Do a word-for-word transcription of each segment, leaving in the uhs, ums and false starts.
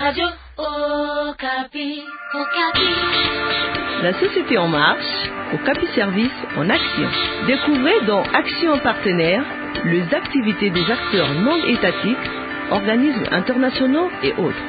Radio Okapi, Okapi. La société en marche, Okapi Service en action. Découvrez dans Action Partenaire les activités des acteurs non étatiques, organismes internationaux et autres.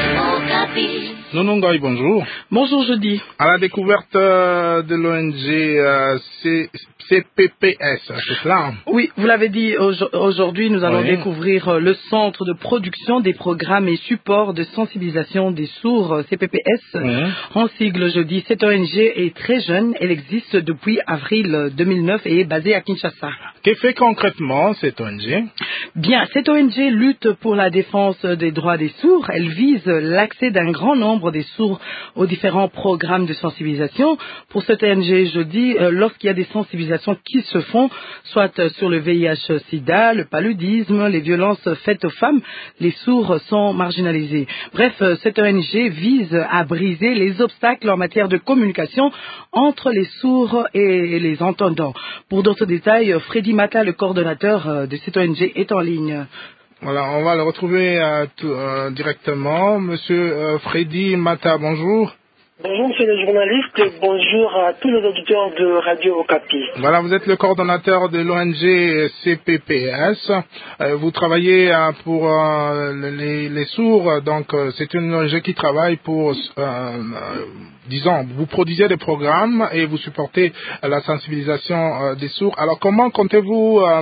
Okapi. Nonongai, bonjour. Bonjour, jeudi. À la découverte euh, de l'O N G euh, C P P S, c'est cela? Oui, vous l'avez dit, aujourd'hui nous allons oui. découvrir le Centre de production des programmes et supports de sensibilisation des sourds, C P P S, oui. En sigle jeudi. Cette O N G est très jeune, elle existe depuis avril deux mille neuf et est basée à Kinshasa. Que fait concrètement cette O N G? Bien, cette O N G lutte pour la défense des droits des sourds. Elle vise l'accès d'un grand nombre des sourds aux différents programmes de sensibilisation. Pour cette O N G, je dis, euh, lorsqu'il y a des sensibilisations qui se font, soit sur le V I H sida, le paludisme, les violences faites aux femmes, les sourds sont marginalisés. Bref, cette O N G vise à briser les obstacles en matière de communication entre les sourds et les entendants. Pour d'autres détails, Freddy Mata, le coordonnateur de cette O N G, est en ligne. Voilà, on va le retrouver euh, tout, euh, directement. Monsieur euh, Freddy Mata, bonjour. Bonjour monsieur le journaliste, bonjour à tous les auditeurs de Radio Okapi. Voilà, vous êtes le coordonnateur de l'O N G C P P S. Euh, vous travaillez euh, pour euh, les, les sourds, donc euh, c'est une O N G qui travaille pour, euh, euh, disons, vous produisez des programmes et vous supportez la sensibilisation euh, des sourds. Alors comment comptez-vous, euh,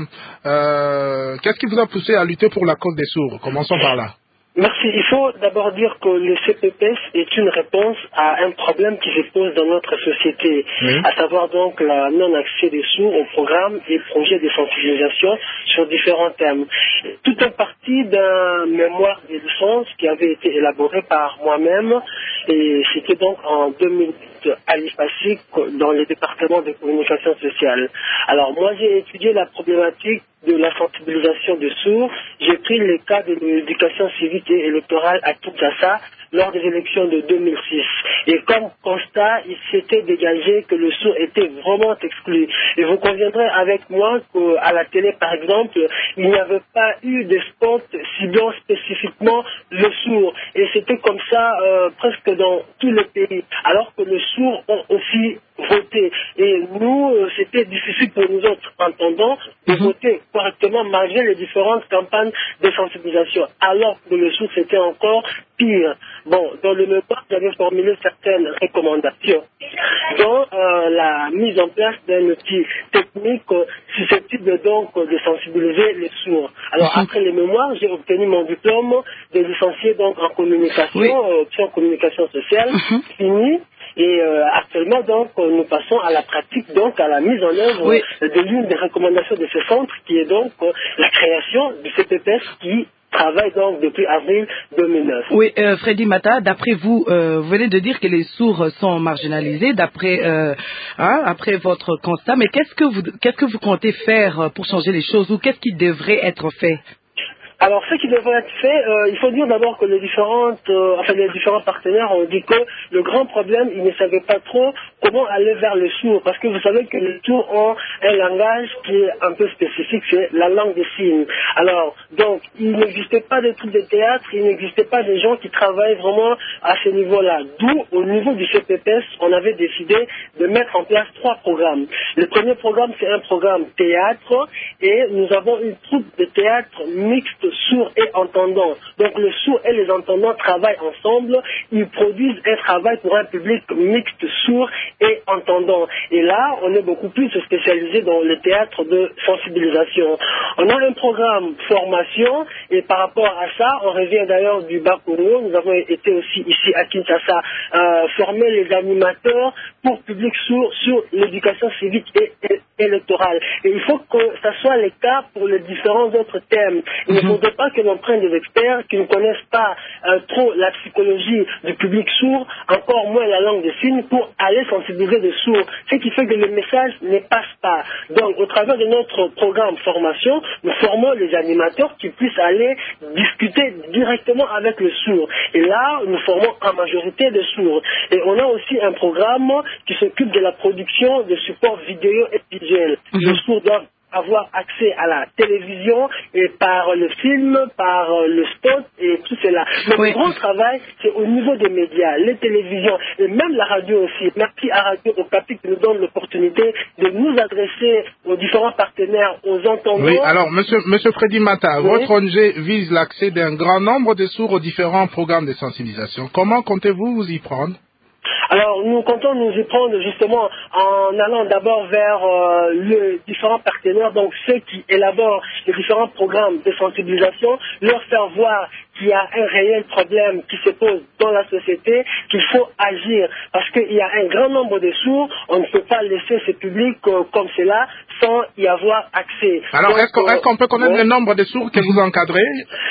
euh, qu'est-ce qui vous a poussé à lutter pour la cause des sourds? Commençons par là. Merci. Il faut d'abord dire que le C P P S est une réponse à un problème qui se pose dans notre société, oui. À savoir donc la non-accès des sourds aux programmes et projets de sensibilisation sur différents thèmes. Tout est parti d'un mémoire de licence qui avait été élaboré par moi-même et c'était donc en deux mille huit à l'I F A S I C dans le département de communication sociale. Alors moi j'ai étudié la problématique de la sensibilisation des sourds. J'ai pris le cas de l'éducation civique et électorale à Kinshasa lors des élections de deux mille six. Et comme constat, il s'était dégagé que le sourd était vraiment exclu. Et vous conviendrez avec moi qu'à la télé, par exemple, il n'y avait pas eu de spot ciblant spécifiquement le sourd. Et c'était comme ça euh, presque dans tout le pays. Alors que les sourds ont aussi voté. Et nous, euh, c'était difficile pour nous autres entendants de mm-hmm. voter correctement malgré les différentes campagnes de sensibilisation. Alors que le sourd, c'était encore pire. Bon, dans le mémoire, j'avais formulé certaines recommandations, dont euh, la mise en place d'un outil technique euh, susceptible donc de sensibiliser les sourds. Alors mm-hmm. après les mémoires, j'ai obtenu mon diplôme de licencié donc en communication, oui. euh, en communication sociale, mm-hmm. fini. Et euh, actuellement, donc, nous passons à la pratique, donc, à la mise en œuvre oui. de l'une des recommandations de ce centre, qui est donc euh, la création du C P P S qui travaille donc depuis avril deux mille neuf. Oui, euh, Freddy Mata, d'après vous, euh, vous venez de dire que les sourds sont marginalisés, d'après euh, hein, après votre constat, mais qu'est-ce que vous qu'est-ce que vous comptez faire pour changer les choses ou qu'est-ce qui devrait être fait? Alors, ce qui devrait être fait, euh, il faut dire d'abord que les différentes, euh, enfin les différents partenaires ont dit que le grand problème, ils ne savaient pas trop comment aller vers les sourds, parce que vous savez que les sourds ont un langage qui est un peu spécifique, c'est la langue des signes. Alors, donc, il n'existait pas de trucs de théâtre, il n'existait pas de gens qui travaillent vraiment à ce niveau-là. D'où, au niveau du C P P S, on avait décidé de mettre en place trois programmes. Le premier programme, c'est un programme théâtre, et nous avons une troupe de théâtre mixte sourds et entendants. Donc le sourd et les entendants travaillent ensemble, ils produisent un travail pour un public mixte sourd et entendant. Et là, on est beaucoup plus spécialisé dans le théâtre de sensibilisation. On a un programme formation et par rapport à ça, on revient d'ailleurs du Bakono, nous avons été aussi ici à Kinshasa euh, former les animateurs pour public sourd sur l'éducation civique et, et électorale. Et il faut que ça soit le cas pour les différents autres thèmes. Il ne faut faudrait pas que l'on prenne des experts qui ne connaissent pas euh, trop la psychologie du public sourd, encore moins la langue des signes, pour aller sensibiliser les sourds. Ce qui fait que le message ne passe pas. Donc, au travers de notre programme formation, nous formons les animateurs qui puissent aller discuter directement avec le sourd. Et là, nous formons en majorité des sourds. Et on a aussi un programme qui s'occupe de la production de supports vidéo et visuels. Mm-hmm. Les sourds doivent avoir accès à la télévision et par le film, par le spot et tout cela. Mais oui. Le grand travail, c'est au niveau des médias, les télévisions et même la radio aussi. Merci à Radio Okapi qui nous donne l'opportunité de nous adresser aux différents partenaires, aux entendants. Oui, alors, monsieur, monsieur Freddy Mata, oui. Votre O N G vise l'accès d'un grand nombre de sourds aux différents programmes de sensibilisation. Comment comptez-vous vous y prendre? Alors, nous comptons nous y prendre justement en allant d'abord vers euh, les différents partenaires, donc ceux qui élaborent les différents programmes de sensibilisation, leur faire voir qu'il y a un réel problème qui se pose dans la société, qu'il faut agir, parce qu'il y a un grand nombre de sourds, on ne peut pas laisser ce public euh, comme cela sans y avoir accès. Alors, est-ce qu'on, est-ce qu'on peut connaître euh, le nombre de sourds que vous encadrez?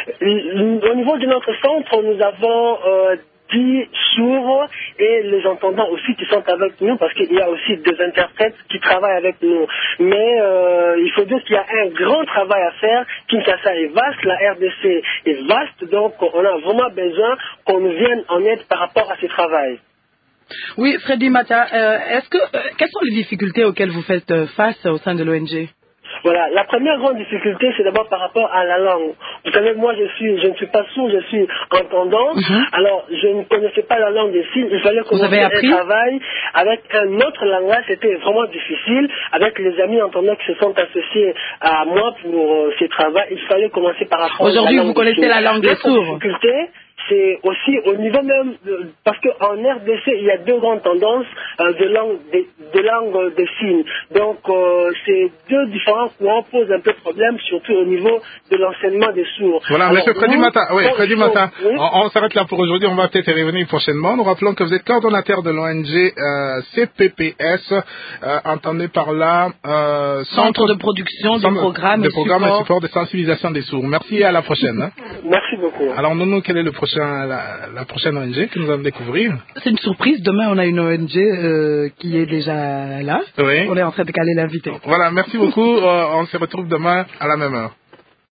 Au niveau de notre centre, nous avons euh, dix sourds et les entendants aussi qui sont avec nous parce qu'il y a aussi des interprètes qui travaillent avec nous. Mais euh, il faut dire qu'il y a un grand travail à faire. Kinshasa est vaste, la R D C est vaste, donc on a vraiment besoin qu'on nous vienne en aide par rapport à ce travail. Oui, Freddy Mata, euh, est-ce que euh, quelles sont les difficultés auxquelles vous faites euh, face au sein de l'O N G? Voilà, la première grande difficulté, c'est d'abord par rapport à la langue. Vous savez, moi, je suis, je ne suis pas sourd, je suis entendant. Mm-hmm. Alors, je ne connaissais pas la langue des signes. Il fallait commencer un travail avec un autre langage. C'était vraiment difficile. Avec les amis entendants qui se sont associés à moi pour euh, ce travail, il fallait commencer par rapport. Aujourd'hui, vous connaissez la langue des sourds. Difficulté, c'est aussi au niveau même, de, parce qu'en R D C, il y a deux grandes tendances euh, de langue de, de langue des signes. Donc, euh, ces deux différents courants posent un peu de problème, surtout au niveau de l'enseignement des sourds. Voilà, Alors, monsieur Freddy Mata, oui, Freddy Mata, oui. on, on s'arrête là pour aujourd'hui, on va peut-être y revenir prochainement. Nous rappelons que vous êtes coordonnateur de l'O N G euh, C P P S, euh, entendez par là euh, Centre, Centre de production de programmes de et, programme support. et support de sensibilisation des sourds. Merci et à la prochaine. Hein. Merci beaucoup. Alors, nous, nous, quel est le prochain La, la prochaine O N G que nous allons découvrir? C'est une surprise. Demain, on a une O N G euh, qui est déjà là. Oui. On est en train de caler l'invité. Voilà, merci beaucoup. euh, on se retrouve demain à la même heure.